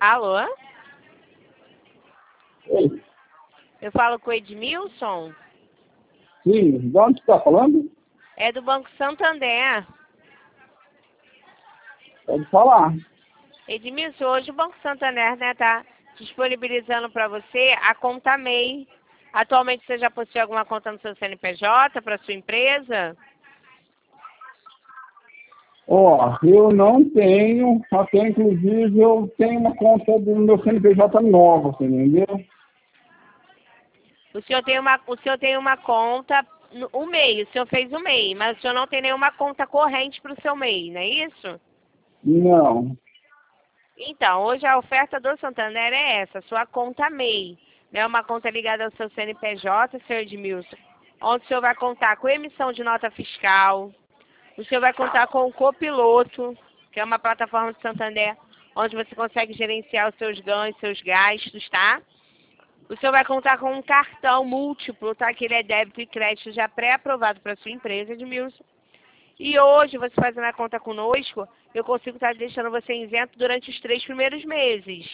Alô? Oi. Eu falo com o Edmilson? Sim, de onde você está falando? É do Banco Santander. Pode falar. Edmilson, hoje o Banco Santander, né, tá disponibilizando para você a conta MEI. Atualmente você já possui alguma conta no seu CNPJ para sua empresa? Ó, eu não tenho, até inclusive eu tenho uma conta do meu CNPJ nova, você entendeu? O senhor tem uma conta, o MEI, o senhor fez o MEI, mas o senhor não tem nenhuma conta corrente para o seu MEI, não é isso? Não. Então, hoje a oferta do Santander é essa, sua conta MEI. Né, uma conta ligada ao seu CNPJ, senhor Edmilson, onde o senhor vai contar com emissão de nota fiscal, o senhor vai contar com o Copiloto, que é uma plataforma do Santander, onde você consegue gerenciar os seus ganhos, seus gastos, tá? O senhor vai contar com um cartão múltiplo, tá? Que ele é débito e crédito já pré-aprovado para sua empresa, Edmilson. E hoje, você fazendo a conta conosco, eu consigo estar deixando você isento durante os 3 primeiros meses.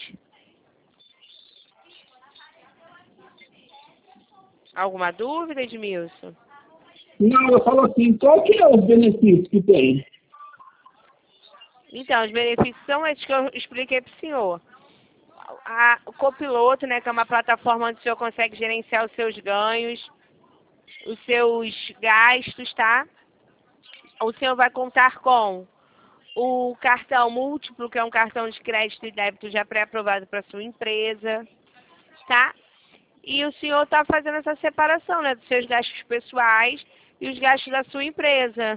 Alguma dúvida, Edmilson? Não, eu falo assim, qual que é os benefícios que tem? Então, os benefícios são esses que eu expliquei para o senhor. O Copiloto, né, que é uma plataforma onde o senhor consegue gerenciar os seus ganhos, os seus gastos, tá? O senhor vai contar com o cartão múltiplo, que é um cartão de crédito e débito já pré-aprovado para sua empresa, tá? E o senhor está fazendo essa separação, né, dos seus gastos pessoais e os gastos da sua empresa.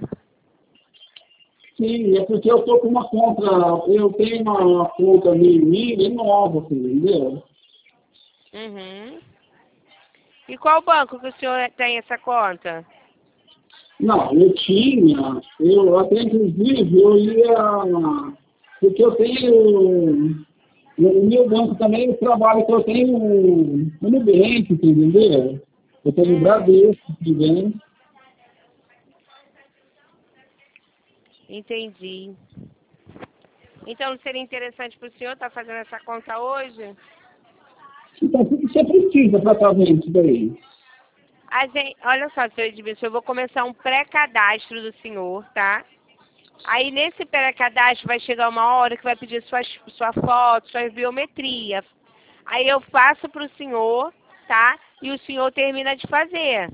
Sim, é porque eu estou com uma conta, eu tenho uma conta minha nova, você entendeu? Uhum. E qual banco que o senhor tem essa conta? Não, eu até inclusive eu ia, porque eu tenho, no meu banco também eu trabalho que eu tenho no Nubank, entendeu? Eu tenho no Bradesco também. Entendi. Então não seria interessante para o senhor estar fazendo essa conta hoje? Então, o que você precisa para fazer isso daí? Olha só, senhor Edmilson, eu vou começar um pré-cadastro do senhor, tá? Aí nesse pré-cadastro vai chegar uma hora que vai pedir sua foto, sua biometria. Aí eu faço para o senhor, tá? E o senhor termina de fazer.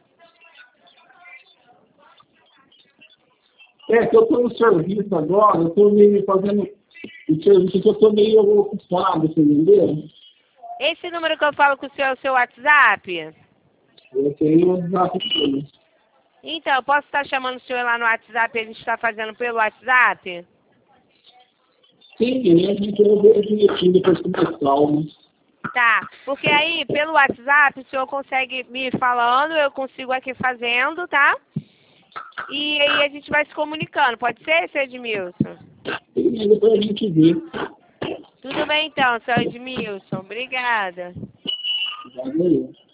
É que eu estou no serviço agora, eu estou meio fazendo o serviço que eu estou meio ocupado, você entendeu? Esse número que eu falo com o senhor é o seu WhatsApp? Eu tenho um WhatsApp dele. Então, eu posso estar chamando o senhor lá no WhatsApp e a gente está fazendo pelo WhatsApp? Sim, a gente vai ver direitinho depois com mais calma. Tá, porque aí pelo WhatsApp o senhor consegue me ir falando, eu consigo aqui fazendo, tá? E aí a gente vai se comunicando, pode ser, seu Edmilson? Sim, depois a gente vê. Tudo bem então, seu Edmilson, obrigada. Valeu.